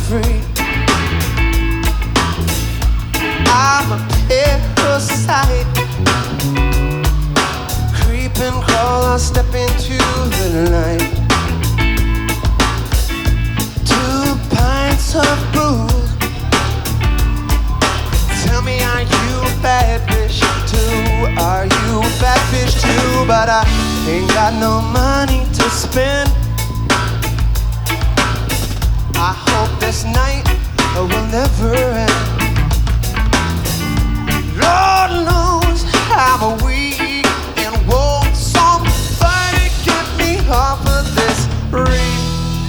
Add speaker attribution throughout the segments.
Speaker 1: free. I'm a parasite, creep and crawl, I step into the night. 2 pints of booze. Tell me, are you a bad fish too? Are you a bad fish too? But I ain't got no money to spend. I hope this night will never end. Lord knows I'm weak and won't somebody get me off of this reef.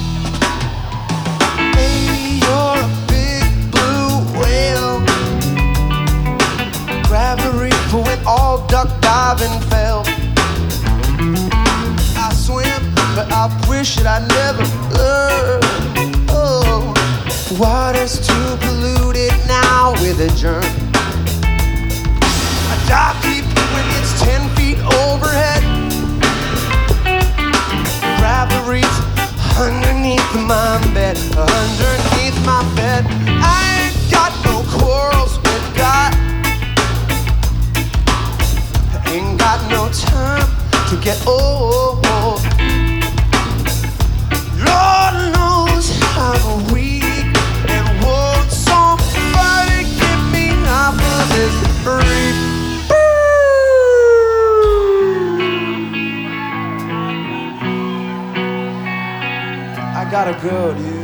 Speaker 1: Hey, you're a big blue whale. Grab the reef when all duck diving fell. I swim, but I wish that I never learned. Oh, water's too polluted now with a germ. I dive deep when it's 10 feet overhead. Grab the reef underneath my bed, underneath my bed. I ain't got no quarrels with God. I ain't got no time to get old. Lord knows I'm weak and won't somebody get me off of this reef. I gotta go, dude.